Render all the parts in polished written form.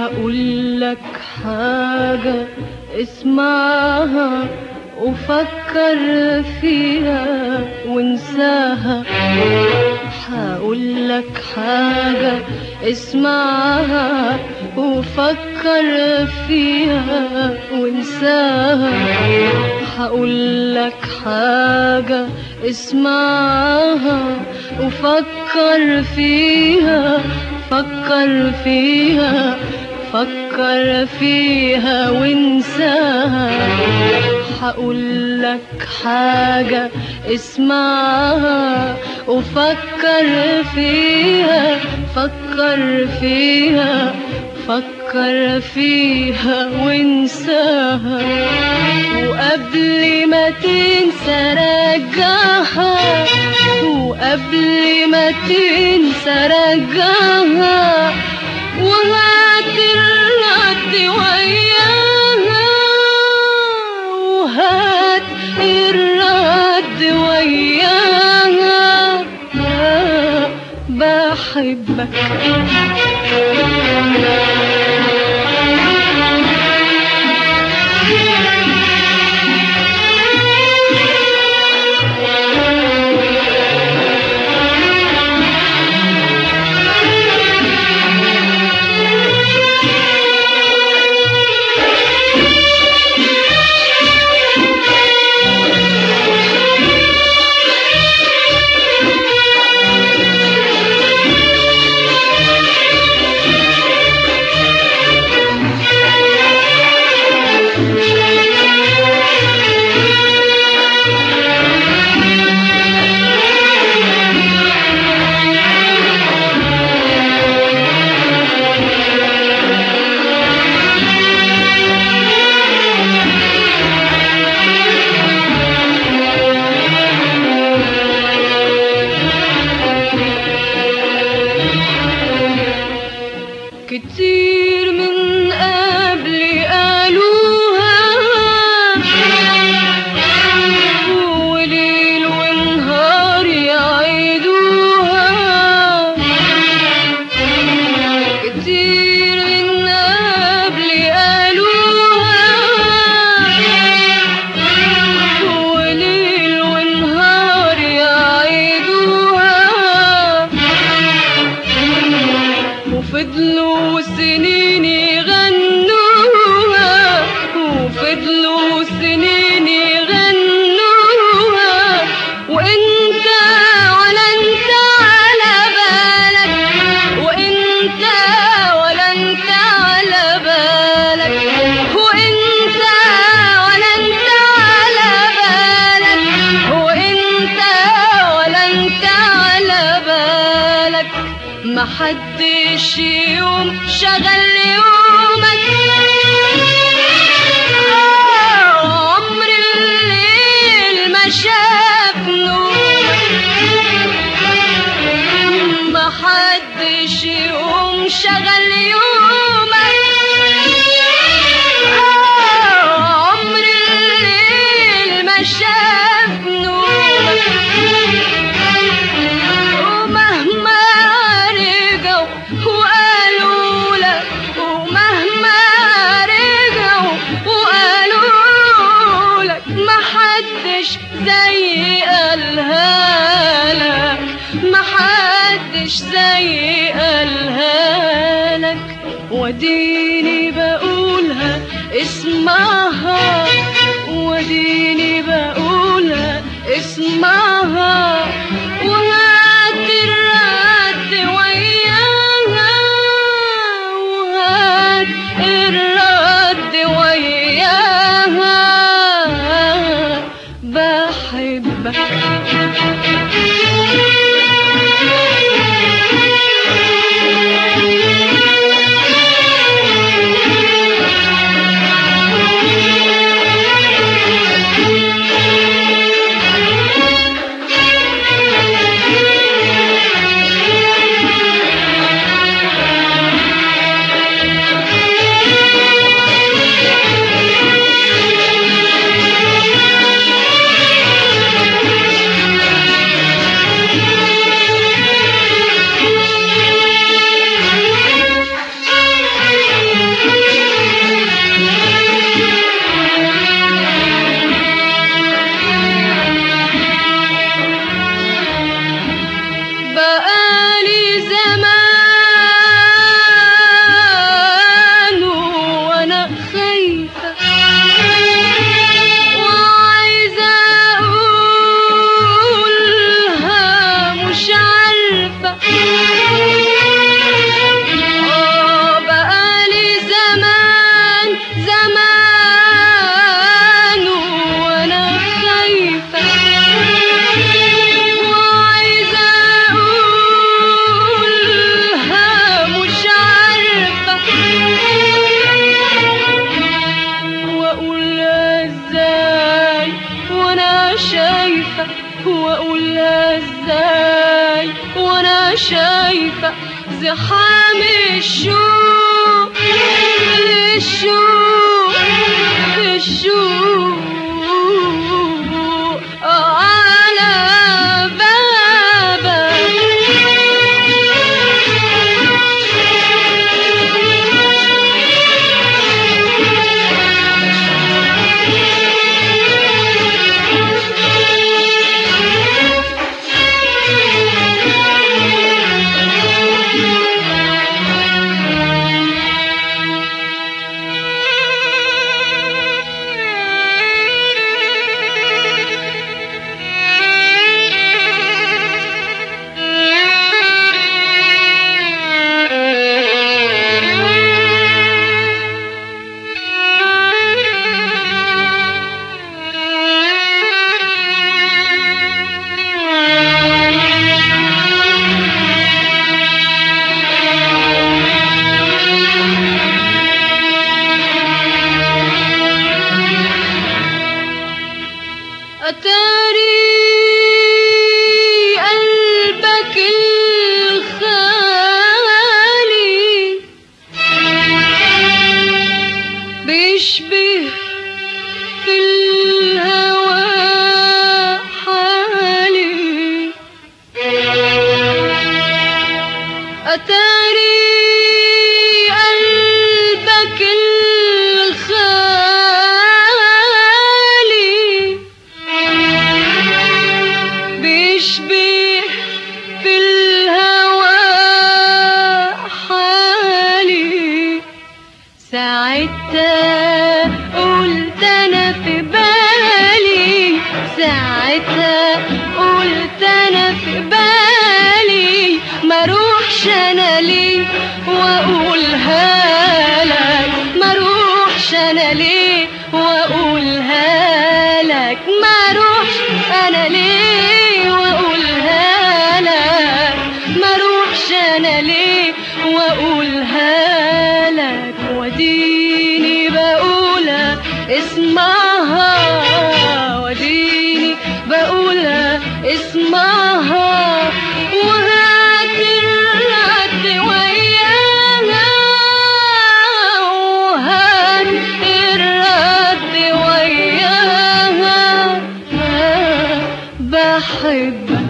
هقولك حاجة اسمعها وفكر فيها وانساها. هقولك حاجة اسمعها وفكر فيها وانساها. هقولك حاجة اسمعها وفكر فيها، فكر فيها، فكر فيها وانساها. هقولك حاجة اسمعها وفكر فيها، فكر فيها، فكر فيها وانساها. وقبل ما تنسى رجعها، وقبل ما تنسى رجعها، وهات الرد وياها، وهات الرد وياها. بحبك كتير من قبل قالوها، وليل ونهار يعيدوها. كتير من قبل قالوها، وليل ونهار يعيدوها. وفضلوا سنين يغنوها، وفضلوا سنين يغنوها. وانت ولا انت على بالك، وانت ولا انت على بالك، وانت ولا انت على بالك، وانت ولا انت على بالك. محدش يوم شغل يومك، عمر الليل ما شاف نورك. محدش يوم شغل يومك، عمر الليل ما شاف نورك. ومهما وقالوا لك، ومهما رجعوا وقالوا لك، محدش زي قالها لك، محدش زي قالها لك. وديني بقولها اسمعها، وديني بقولها اسمعها. وهات الرد وياها، وهات الرد وياها. بحبك شايفة زحام الشوق الشوق الشوق على بابك. أتاري قلبك الخالي بيشبه في الهوى حالي. أتاري قلبك بيشبه في الهوى حالي. ساعتها قلت أنا في بالي، ساعتها قلت أنا في بالي ما روحش أنا ليه وأقولها لك، ما روحش أنا ليه وأقولها لك، ما روحش أنا ليه وأقولها لك، ما روحش أنا ليه وأقولها لك. وديني بقولها اسمعها، وديني بقولها اسمعها، وهات الرد وياها، وهات الرد وياها. بحبك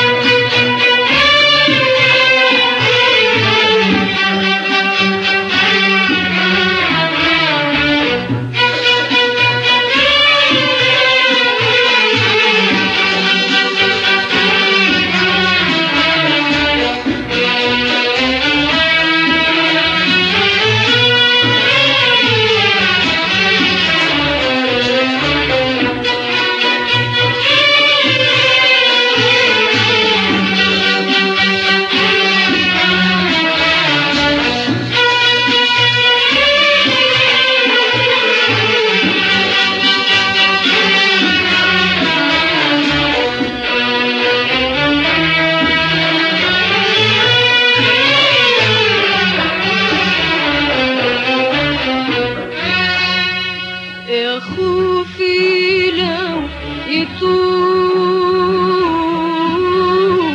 يا خوفي لو يطول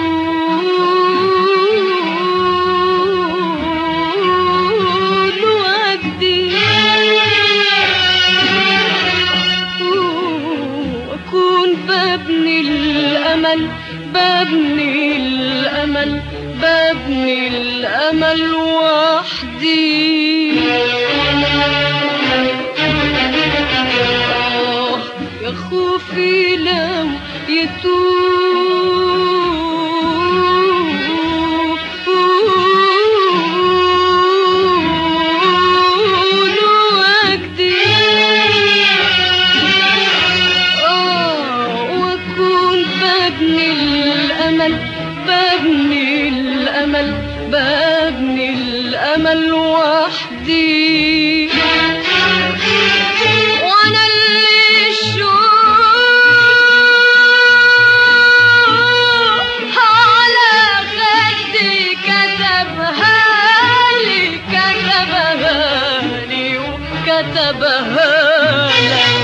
وجدي، وأكون ببني الأمل، ببني الأمل، ببني الأمل وحدي. يا خوفي لو يطول وجدي، وأكون ببني الأمل، ببني الأمل، ببني الأمل وحدي. وأنا اللي الشوق على خدي كتبها لي، كتبها لي وكتبها لك.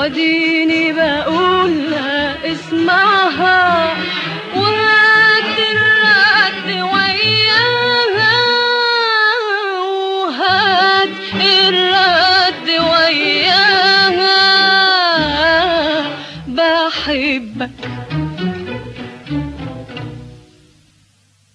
وديني بقولها اسمعها وهات الرد وياها، وهات الرد وياها. بحبك